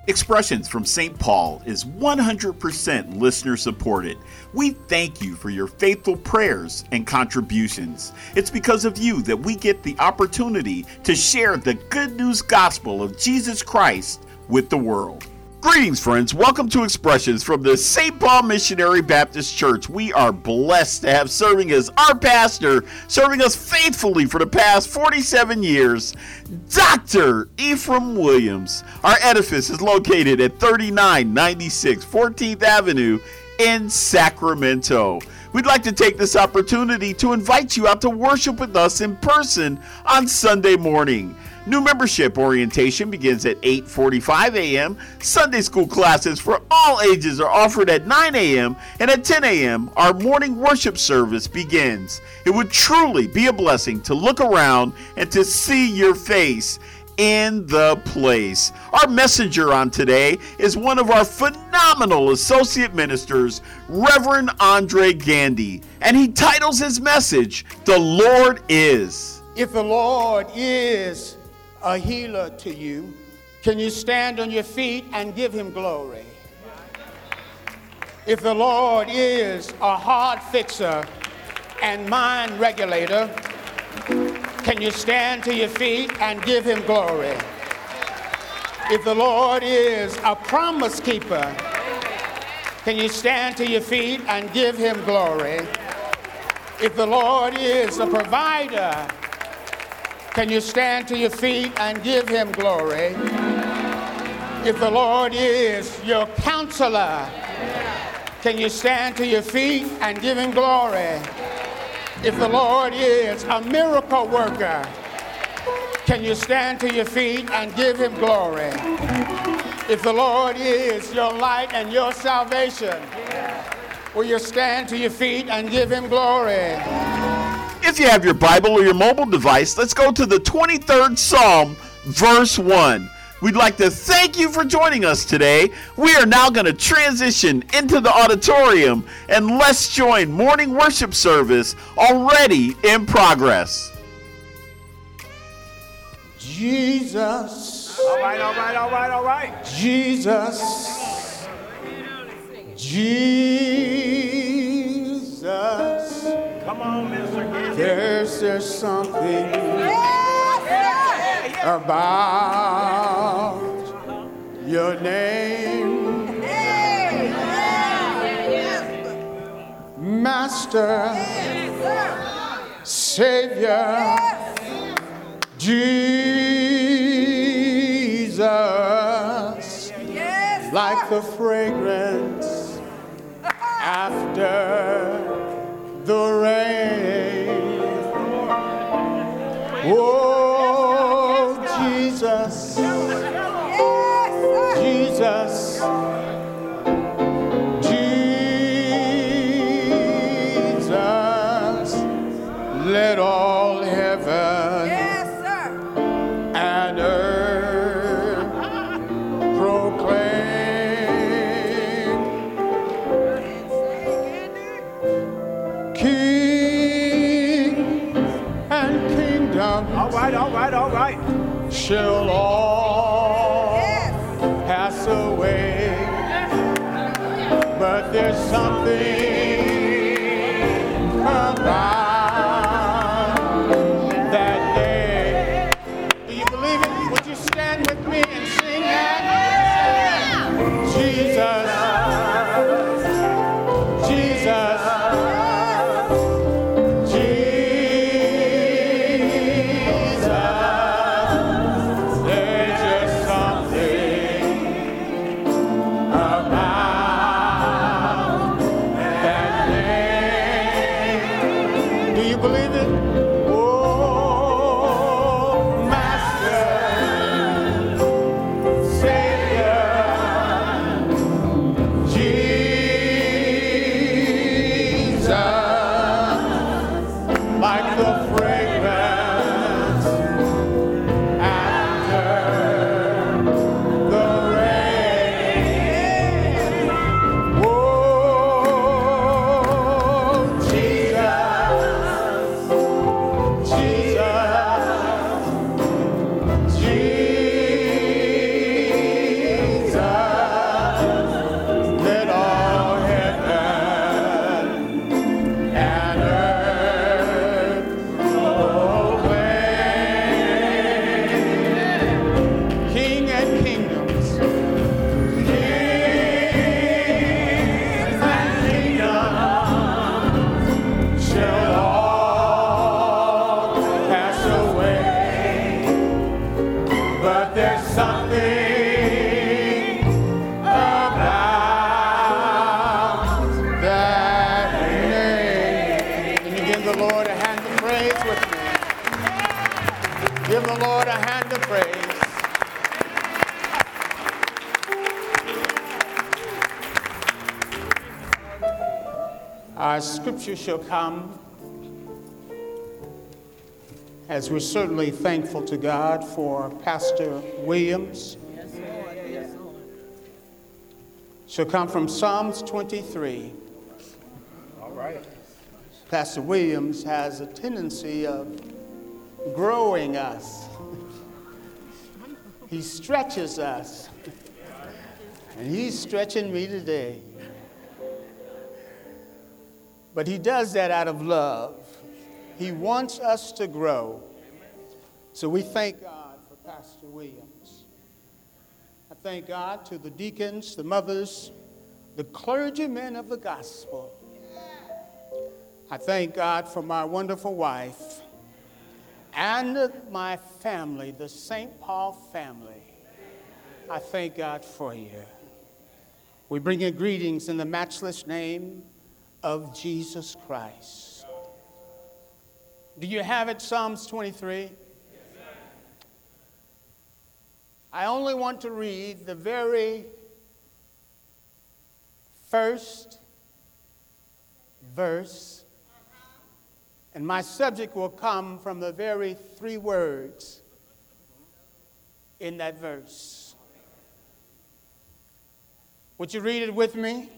Expressions from St. Paul is 100% listener supported. We thank you for your faithful prayers and contributions. It's because of you that we get the opportunity to share the good news gospel of Jesus Christ with the world. Greetings, friends. Welcome to Expressions from the St. Paul Missionary Baptist Church. We are blessed to have serving as our pastor, serving us faithfully for the past 47 years, Dr. Ephraim Williams. Our edifice is located at 3996 14th Avenue in Sacramento. We'd like to take this opportunity to invite you out to worship with us in person on Sunday morning. New membership orientation begins at 8:45 a.m. Sunday school classes for all ages are offered at 9 a.m. and at 10 a.m. our morning worship service begins. It would truly be a blessing to look around and to see your face in the place. Our messenger on today is one of our phenomenal associate ministers, Reverend Andre Gandy, and he titles his message, "The Lord Is." If the Lord is a healer to you, can you stand on your feet and give him glory? If the Lord is a heart fixer and mind regulator, can you stand to your feet and give him glory? If the Lord is a promise keeper, can you stand to your feet and give him glory? If the Lord is a provider, can you stand to your feet and give him glory? If the Lord is your counselor, can you stand to your feet and give him glory? If the Lord is a miracle worker, can you stand to your feet and give him glory? If the Lord is your light and your salvation, will you stand to your feet and give him glory? If you have your Bible or your mobile device, let's go to the 23rd Psalm, verse 1. We'd like to thank you for joining us today. We are now going to transition into the auditorium, and let's join morning worship service already in progress. Jesus. All right. Jesus. Jesus. Come on, Mr. Gandy. There's something about your name, Master, Savior, Jesus, like the fragrance after the rain. Oh, Jesus, Jesus, Jesus, let all heaven and earth proclaim. King and kingdom. All right. Shall all pass away, but there's something about that day. Do you believe it? Would you stand with me and sing that? Jesus, Jesus. There's something about that name. Can you give the Lord a hand of praise with me? Give the Lord a hand of praise. Our scripture shall come as we're certainly thankful to God for Pastor Williams. Yes, Lord. Yes, Lord. Shall come from Psalms 23. All right. Pastor Williams has a tendency of growing us. He stretches us. And he's stretching me today. But he does that out of love. He wants us to grow. So we thank God for Pastor Williams. I thank God to the deacons, the mothers, the clergymen of the gospel. I thank God for my wonderful wife and my family, the St. Paul family. I thank God for you. We bring you greetings in the matchless name of Jesus Christ. Do you have it, Psalms 23? Yes, I only want to read the very first verse, and my subject will come from the very three words in that verse. Would you read it with me?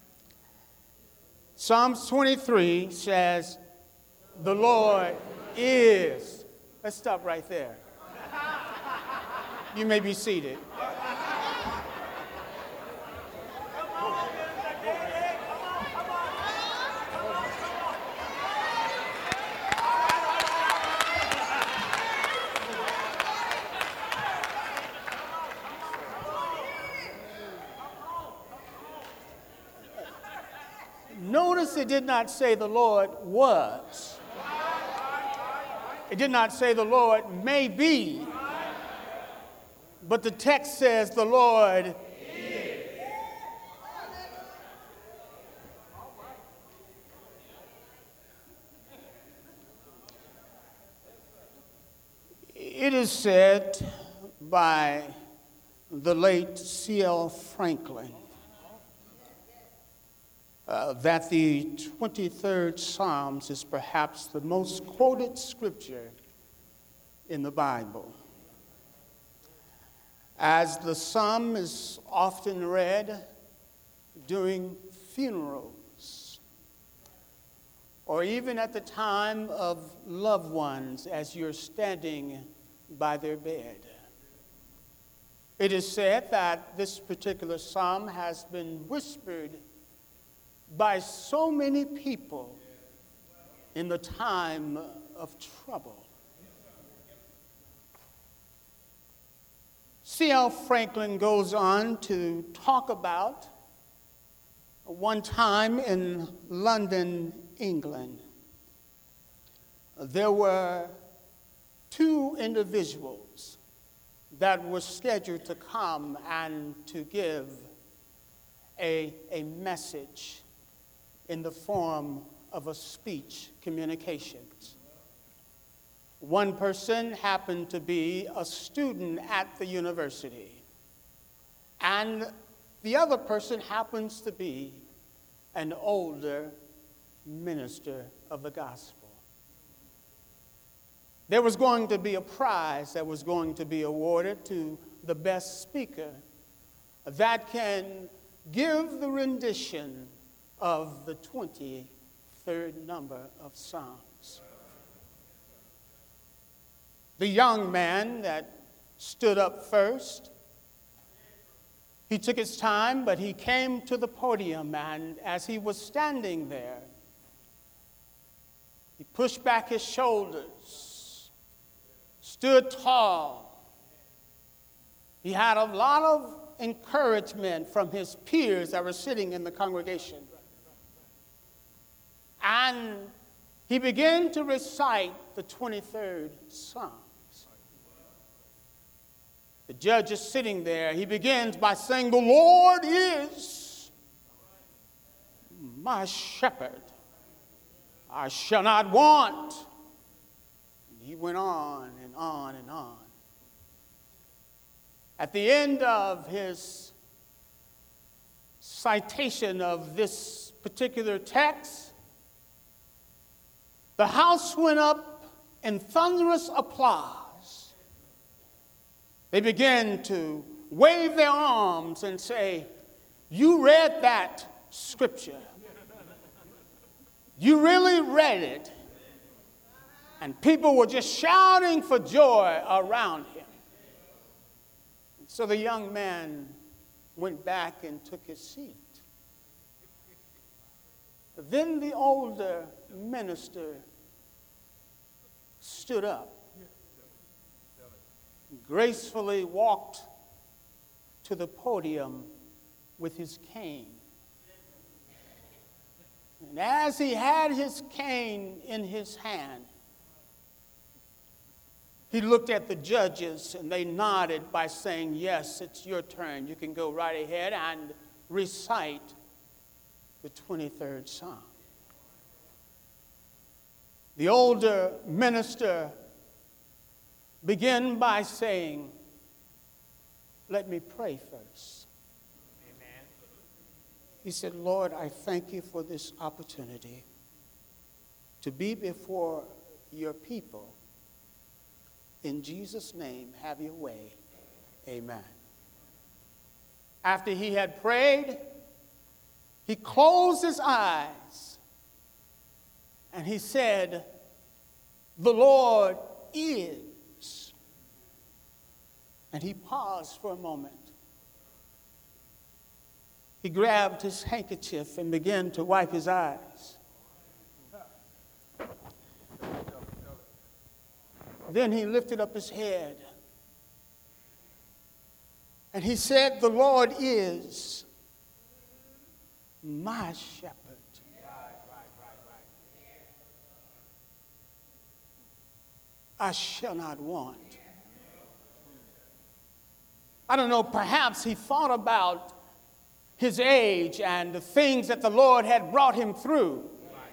Psalms 23 says, the Lord is. Let's stop right there. You may be seated. Notice it did not say the Lord was. It did not say the Lord may be. But the text says the Lord is. It is said by the late C.L. Franklin that the 23rd Psalms is perhaps the most quoted scripture in the Bible. As the psalm is often read during funerals, or even at the time of loved ones as you're standing by their bed. It is said that this particular psalm has been whispered by so many people in the time of trouble. C.L. Franklin goes on to talk about one time in London, England. There were two individuals that were scheduled to come and to give a message in the form of a speech communications. One person happened to be a student at the university, and the other person happens to be an older minister of the gospel. There was going to be a prize that was going to be awarded to the best speaker that can give the rendition of the 23rd number of Psalms. The young man that stood up first, he took his time, but he came to the podium, and as he was standing there, he pushed back his shoulders, stood tall. He had a lot of encouragement from his peers that were sitting in the congregation. And he began to recite the 23rd Psalms. The judge is sitting there. He begins by saying, "The Lord is my shepherd. I shall not want." And he went on and on and on. At the end of his citation of this particular text, the house went up in thunderous applause. They began to wave their arms and say, "You read that scripture. You really read it." And people were just shouting for joy around him. And so the young man went back and took his seat. Then the older minister stood up, gracefully walked to the podium with his cane. And as he had his cane in his hand, he looked at the judges, and they nodded by saying, "Yes, it's your turn. You can go right ahead and recite the 23rd Psalm." The older minister began by saying, "Let me pray first." Amen. He said, "Lord, I thank you for this opportunity to be before your people. In Jesus' name, have your way. Amen." After he had prayed, he closed his eyes and he said, "The Lord is." And he paused for a moment. He grabbed his handkerchief and began to wipe his eyes. Then he lifted up his head and he said, "The Lord is my shepherd. I shall not want." I don't know, perhaps he thought about his age and the things that the Lord had brought him through.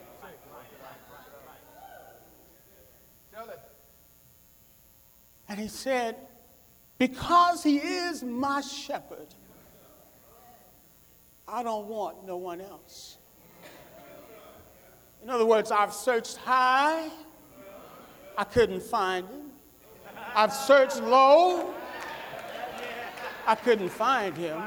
And he said, "Because he is my shepherd, I don't want no one else." In other words, I've searched high, I couldn't find him. I've searched low, I couldn't find him.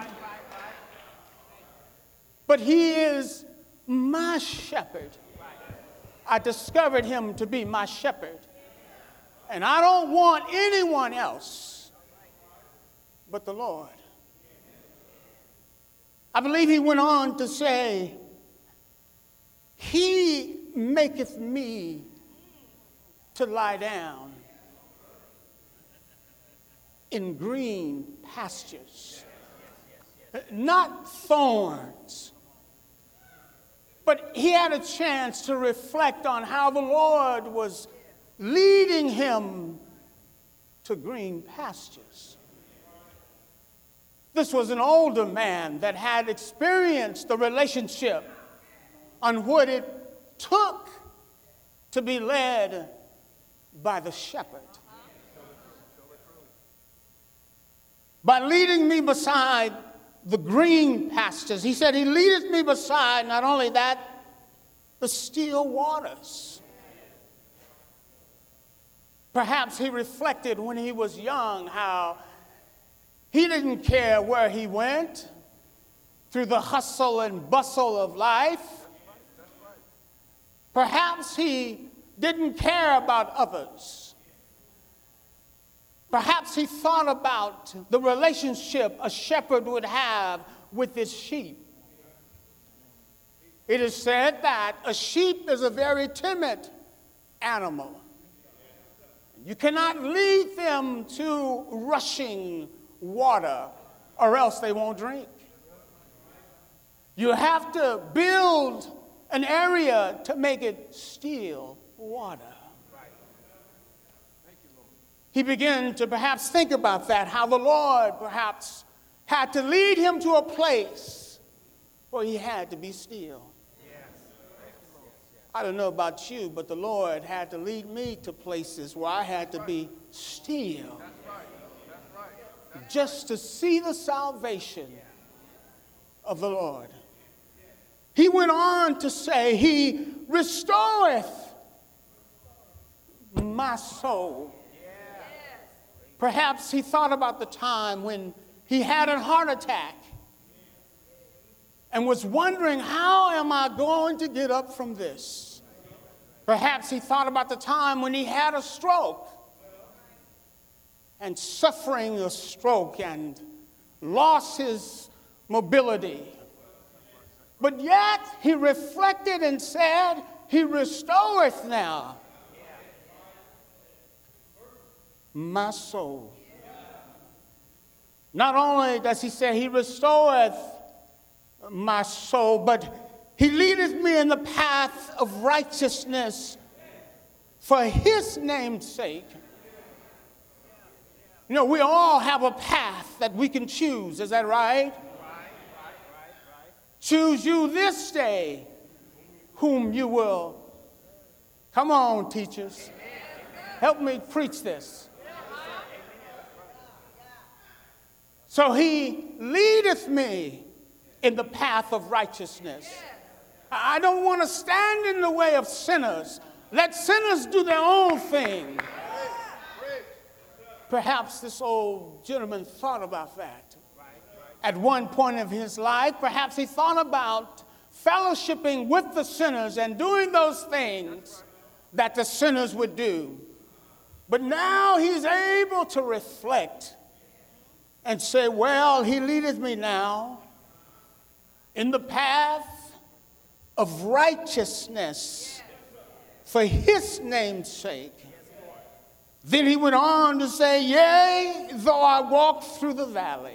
But he is my shepherd. I discovered him to be my shepherd. And I don't want anyone else but the Lord. I believe he went on to say, "He maketh me to lie down in green pastures." Not thorns. But he had a chance to reflect on how the Lord was leading him to green pastures. This was an older man that had experienced the relationship on what it took to be led by the shepherd. By leading me beside the green pastures, he said, he leadeth me beside, not only that, the still waters. Perhaps he reflected when he was young how he didn't care where he went through the hustle and bustle of life. Perhaps he didn't care about others. Perhaps he thought about the relationship a shepherd would have with his sheep. It is said that a sheep is a very timid animal. You cannot lead them to rushing water or else they won't drink. You have to build an area to make it still water. he began to perhaps think about that, how the Lord perhaps had to lead him to a place where he had to be still. I don't know about you, but the Lord had to lead me to places where I had to be still just to see the salvation of the Lord. He went on to say, he restoreth my soul. Perhaps he thought about the time when he had a heart attack and was wondering, how am I going to get up from this? Perhaps he thought about the time when he had a stroke and suffering a stroke and lost his mobility. But yet he reflected and said, he restoreth now my soul. Not only does he say he restoreth my soul, but he leadeth me in the path of righteousness for his name's sake. You know, we all have a path that we can choose. Is that right? Choose you this day whom you will. Come on, teachers. Help me preach this. So he leadeth me in the path of righteousness. I don't want to stand in the way of sinners. Let sinners do their own thing. Perhaps this old gentleman thought about that. At one point of his life, perhaps he thought about fellowshipping with the sinners and doing those things that the sinners would do. But now he's able to reflect and say, well, he leadeth me now in the path of righteousness for his name's sake. Then he went on to say, yea, though I walk through the valley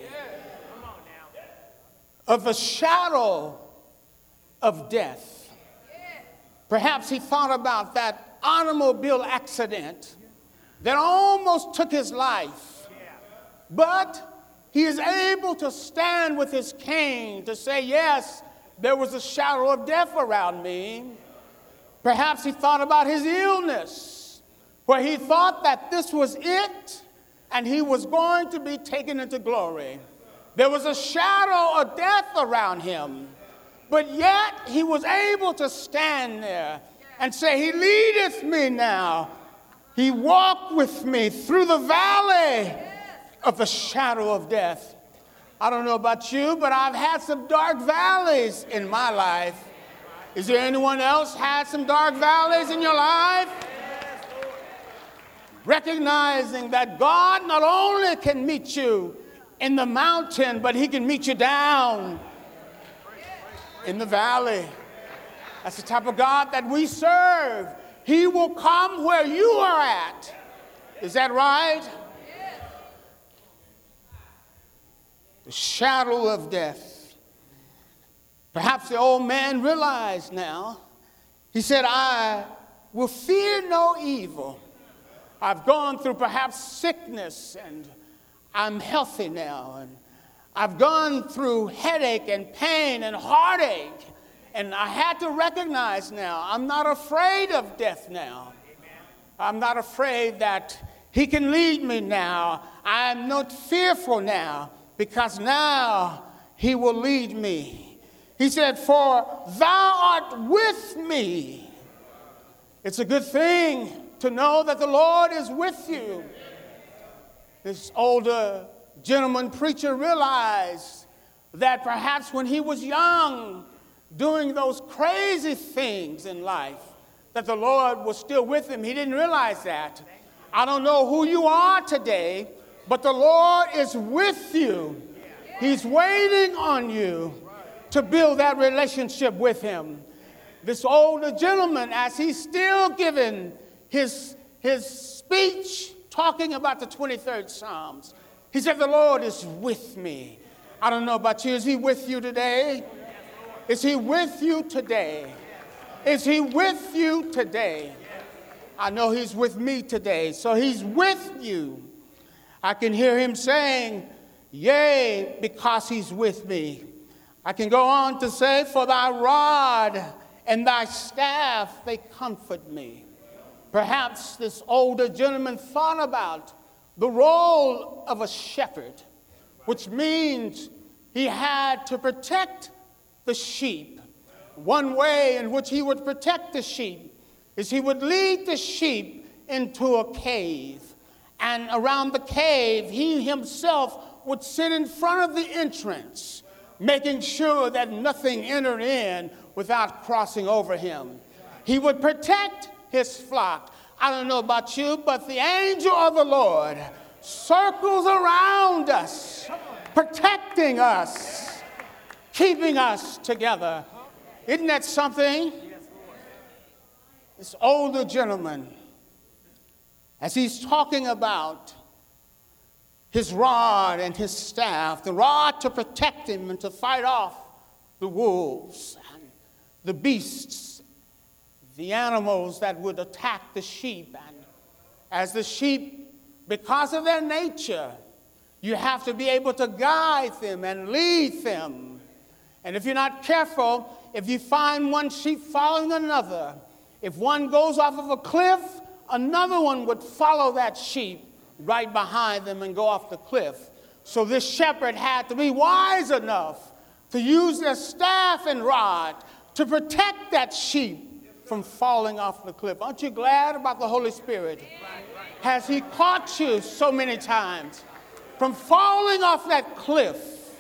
of the shadow of death. Perhaps he thought about that automobile accident that almost took his life. But he is able to stand with his cane to say, yes, there was a shadow of death around me. Perhaps he thought about his illness, where he thought that this was it and he was going to be taken into glory. There was a shadow of death around him, but yet he was able to stand there and say, he leadeth me now. He walked with me through the valley of the shadow of death. I don't know about you, but I've had some dark valleys in my life. Is there anyone else had some dark valleys in your life? Recognizing that God not only can meet you in the mountain, but he can meet you down in the valley. That's the type of God that we serve. He will come where you are at. Is that right? The shadow of death. Perhaps the old man realized now. He said, I will fear no evil. I've gone through perhaps sickness and I'm healthy now. And I've gone through headache and pain and heartache. And I had to recognize now, I'm not afraid of death now. I'm not afraid that he can lead me now. I'm not fearful now, because now he will lead me. He said, for thou art with me. It's a good thing to know that the Lord is with you. This older gentleman preacher realized that perhaps when he was young, doing those crazy things in life, that the Lord was still with him. He didn't realize that. I don't know who you are today, but the Lord is with you. He's waiting on you to build that relationship with him. This older gentleman, as he's still giving his speech, talking about the 23rd Psalms, he said, the Lord is with me. I don't know about you. Is he with you today? Is he with you today? Is he with you today? I know he's with me today. So he's with you. I can hear him saying, yea, because he's with me. I can go on to say, for thy rod and thy staff, they comfort me. Perhaps this older gentleman thought about the role of a shepherd, which means he had to protect the sheep. One way in which he would protect the sheep is he would lead the sheep into a cave. And around the cave, he himself would sit in front of the entrance, making sure that nothing entered in without crossing over him. He would protect his flock. I don't know about you, but the angel of the Lord circles around us, protecting us, keeping us together. Isn't that something? This older gentleman, as he's talking about his rod and his staff, the rod to protect him and to fight off the wolves and the beasts, the animals that would attack the sheep. And as the sheep, because of their nature, you have to be able to guide them and lead them. And if you're not careful, if you find one sheep following another, if one goes off of a cliff, another one would follow that sheep right behind them and go off the cliff. So this shepherd had to be wise enough to use their staff and rod to protect that sheep from falling off the cliff. Aren't you glad about the Holy Spirit? Has he caught you so many times from falling off that cliff?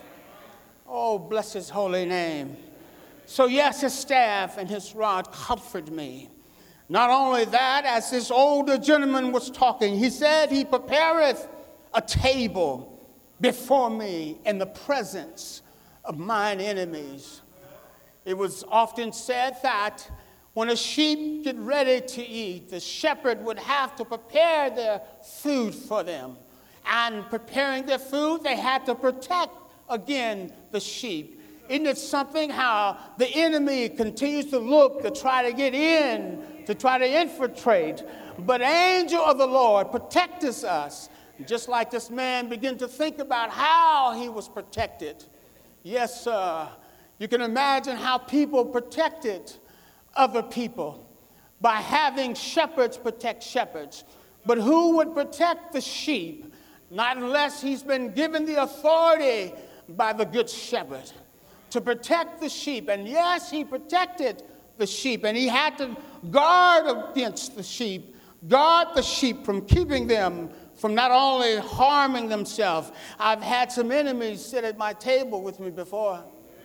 Oh, bless his holy name. So yes, his staff and his rod comfort me. Not only that, as this older gentleman was talking, he said, he prepareth a table before me in the presence of mine enemies. It was often said that when a sheep get ready to eat, the shepherd would have to prepare their food for them. And preparing their food, they had to protect, again, the sheep. Isn't it something how the enemy continues to look to try to get in, to try to infiltrate? But angel of the Lord protects us. Just like this man began to think about how he was protected. Yes, sir. You can imagine how people protected other people by having shepherds protect shepherds. But who would protect the sheep? Not unless he's been given the authority by the good shepherd to protect the sheep. And yes, he protected the sheep, and he had to guard against the sheep, guard the sheep from keeping them from not only harming themselves. I've had some enemies sit at my table with me before.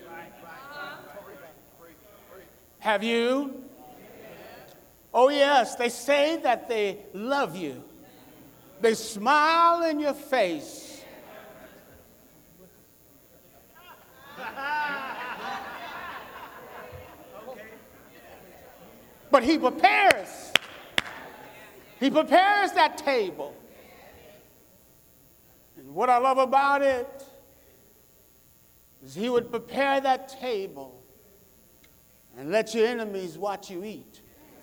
Have you? Oh, yes, they say that they love you. They smile in your face. But he prepares. He prepares that table. And what I love about it is he would prepare that table and let your enemies watch you eat.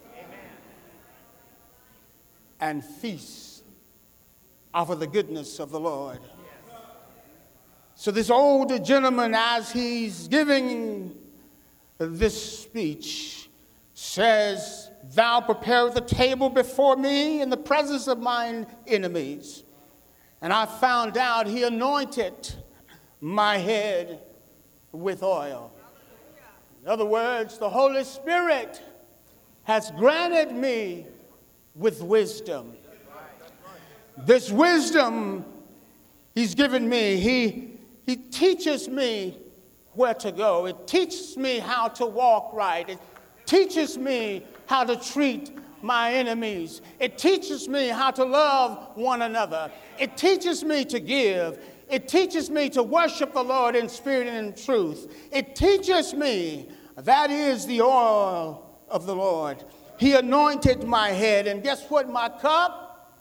And feast off of the goodness of the Lord. So this older gentleman, as he's giving this speech, says, thou prepare the table before me in the presence of mine enemies. And I found out he anointed my head with oil. In other words, the Holy Spirit has granted me with wisdom. This wisdom he's given me, he teaches me where to go. It teaches me how to walk right. It teaches me how to treat my enemies. It teaches me how to love one another. It teaches me to give. It teaches me to worship the Lord in spirit and in truth. It teaches me, that is the oil of the Lord. He anointed my head, and guess what? My cup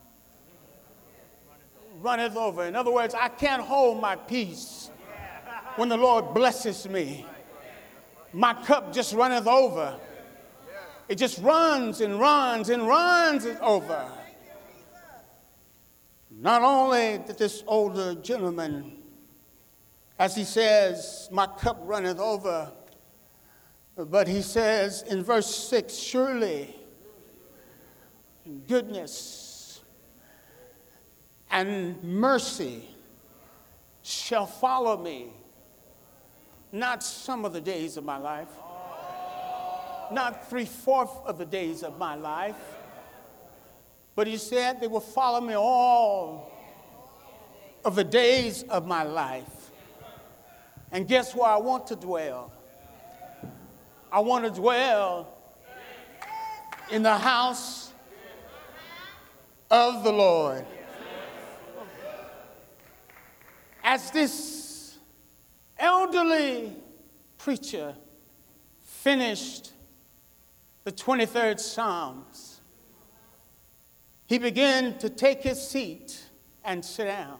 runneth over. In other words, I can't hold my peace when the Lord blesses me. My cup just runneth over. It just runs and runs and runs it over. Not only did this older gentleman, as he says, my cup runneth over, but he says in verse 6, surely goodness and mercy shall follow me, not some of the days of my life, not 3/4 of the days of my life, but he said they will follow me all of the days of my life. And guess where I want to dwell? I want to dwell in the house of the Lord. As this elderly preacher finished the 23rd Psalms, he began to take his seat and sit down.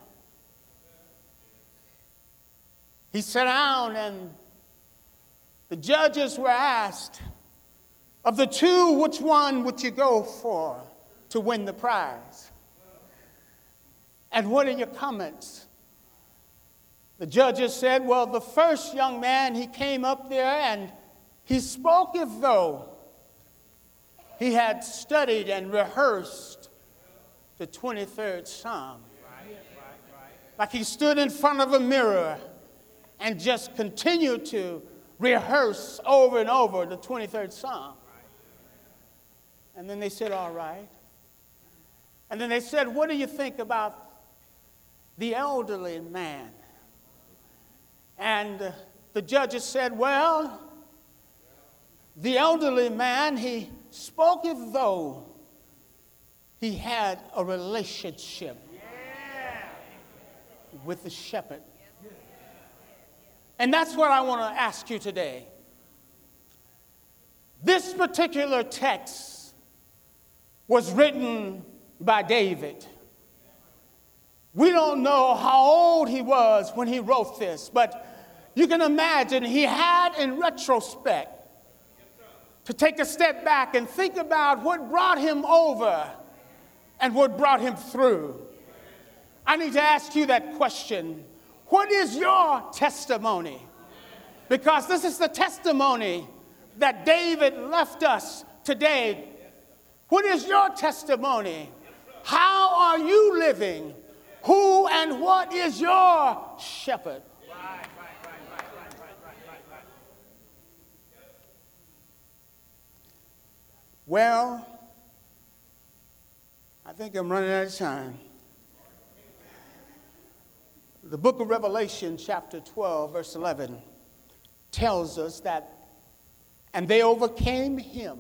He sat down, and the judges were asked, of the two, which one would you go for to win the prize? And what are your comments? The judges said, well, the first young man, he came up there and he spoke as though he had studied and rehearsed the 23rd Psalm. Like he stood in front of a mirror and just continued to rehearse over and over the 23rd Psalm. And then they said, all right. And then they said, what do you think about the elderly man? And the judges said, well, the elderly man, he spoke as though he had a relationship with the shepherd. And that's what I want to ask you today. This particular text was written by David. We don't know how old he was when he wrote this, but you can imagine he had, in retrospect, to take a step back and think about what brought him over and what brought him through. I need to ask you that question. What is your testimony? Because this is the testimony that David left us today. What is your testimony? How are you living? Who and what is your shepherd? Well, I think I'm running out of time. The book of Revelation, chapter 12, verse 11, tells us that, and they overcame him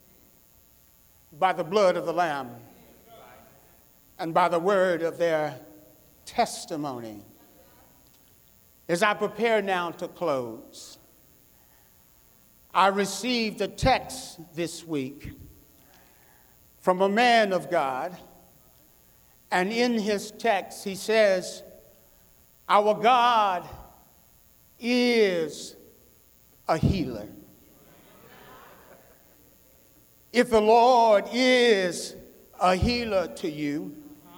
by the blood of the Lamb and by the word of their testimony. As I prepare now to close, I received a text this week from a man of God, and in his text he says, our God is a healer. If the Lord is a healer to you,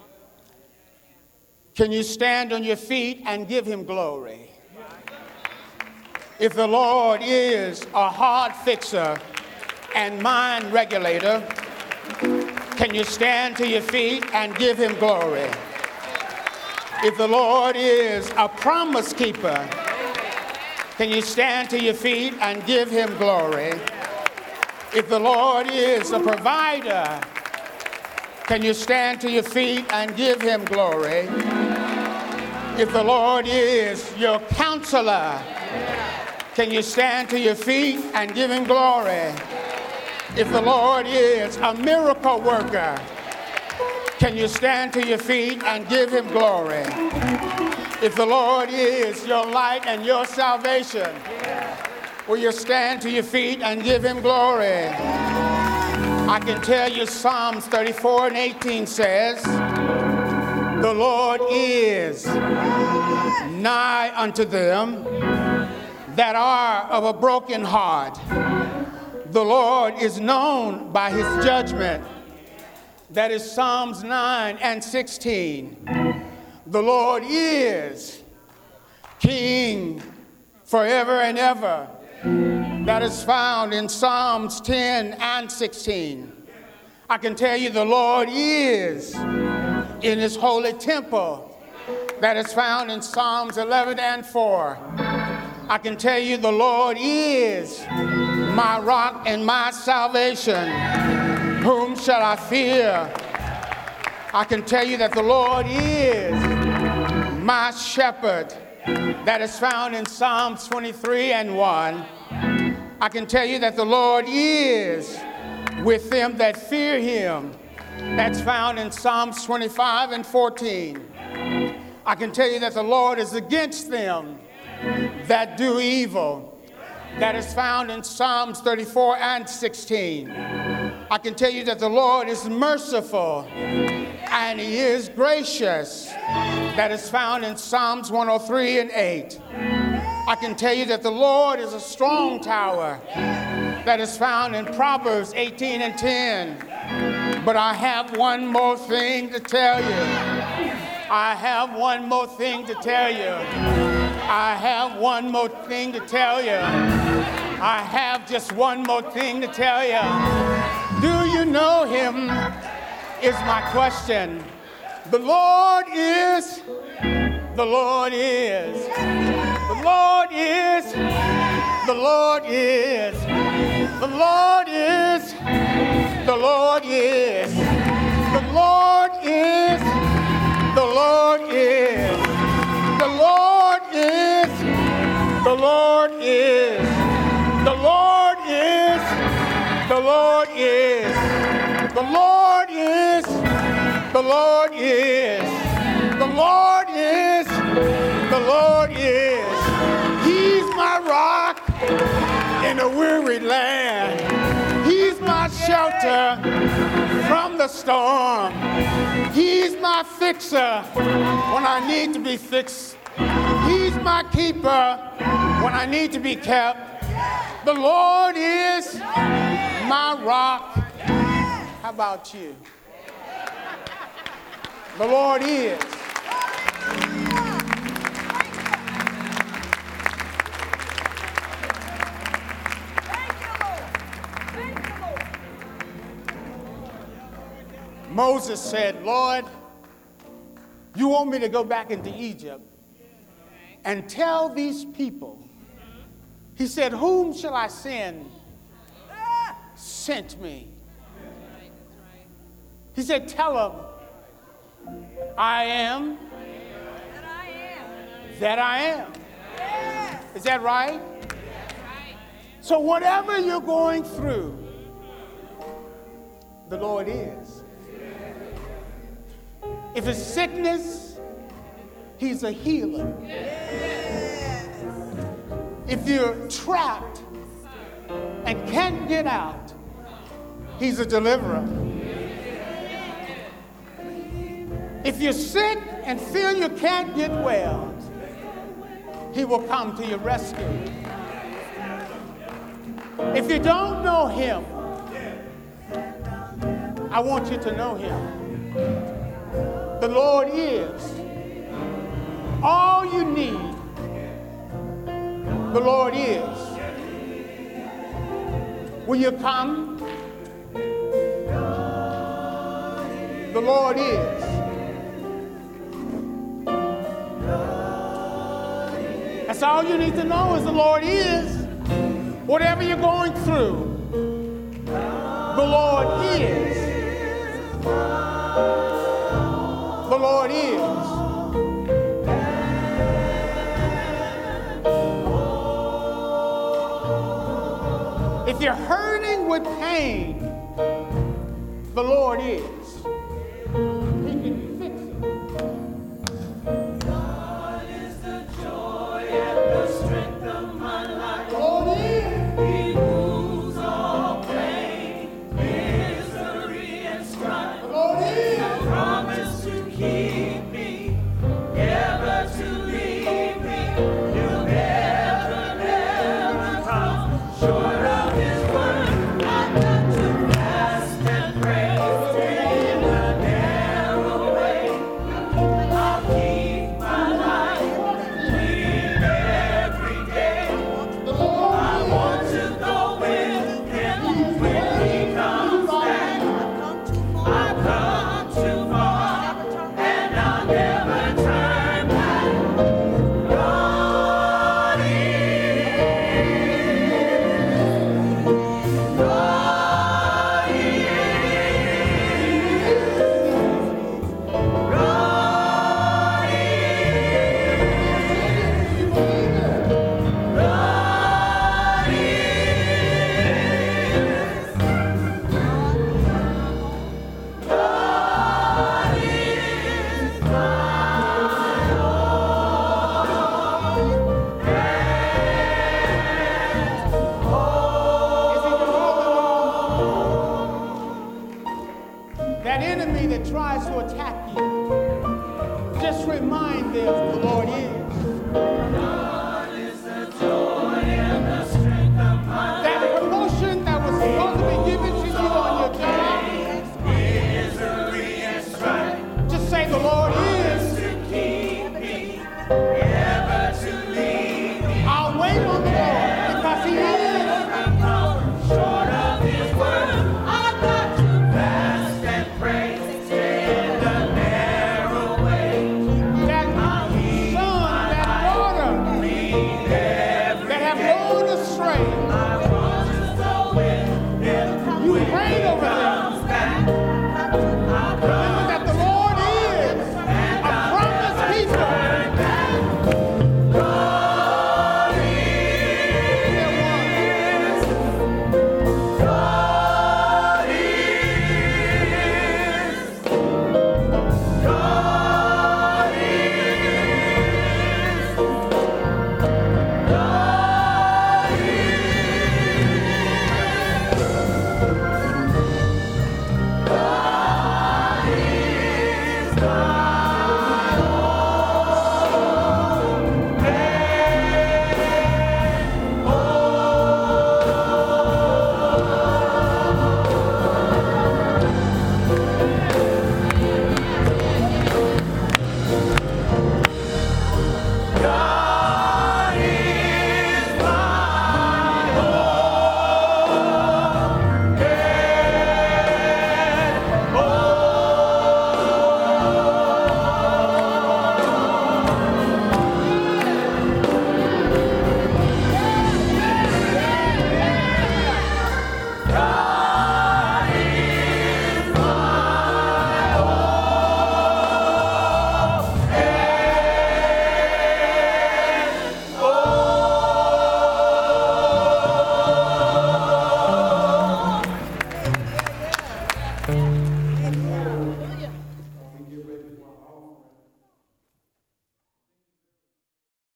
can you stand on your feet and give him glory? If the Lord is a heart fixer and mind regulator, can you stand to your feet and give him glory? If the Lord is a promise keeper, can you stand to your feet and give him glory? If the Lord is a provider, can you stand to your feet and give him glory? If the Lord is your counselor, can you stand to your feet and give him glory? If the Lord is a miracle worker, can you stand to your feet and give him glory? If the Lord is your light and your salvation, will you stand to your feet and give him glory? I can tell you Psalms 34 and 18 says, the Lord is nigh unto them that are of a broken heart. The Lord is known by his judgment. That is Psalms 9 and 16. The Lord is King forever and ever. That is found in Psalms 10 and 16. I can tell you the Lord is in his holy temple. That is found in Psalms 11 and 4. I can tell you the Lord is my rock and my salvation. Whom shall I fear? I can tell you that the Lord is my shepherd. That is found in Psalms 23 and 1. I can tell you that the Lord is with them that fear him. That's found in Psalms 25 and 14. I can tell you that the Lord is against them that do evil. That is found in Psalms 34 and 16. I can tell you that the Lord is merciful and he is gracious. That is found in Psalms 103 and 8. I can tell you that the Lord is a strong tower. That is found in Proverbs 18 and 10. But I have one more thing to tell you. I have one more thing to tell you. I have one more thing to tell you. I have just one more thing to tell you. Do you know him? Is my question. The Lord is. The Lord is. The Lord is. The Lord is. The Lord is. The Lord is. The Lord is. The Lord is. The Lord is. The Lord is. The Lord is. The Lord is. The Lord is. The Lord is. The Lord is. The Lord is. He's my rock in a weary land. He's my shelter from the storm. He's my fixer when I need to be fixed. He's my keeper when I need to be kept. The Lord is my rock. How about you? The Lord is. Moses said, Lord, you want me to go back into Egypt and tell these people. He said, whom shall I send? Sent me. He said, tell them, I am that I am. Is that right? So whatever you're going through, the Lord is. If it's sickness, he's a healer. If you're trapped and can't get out, he's a deliverer. If you're sick and feel you can't get well, he will come to your rescue. If you don't know him, I want you to know him. The Lord is all you need. The Lord is. Will you come? The Lord is. That's all you need to know is the Lord is. Whatever you're going through, the Lord is. The Lord is. If you're hurting with pain, the Lord is.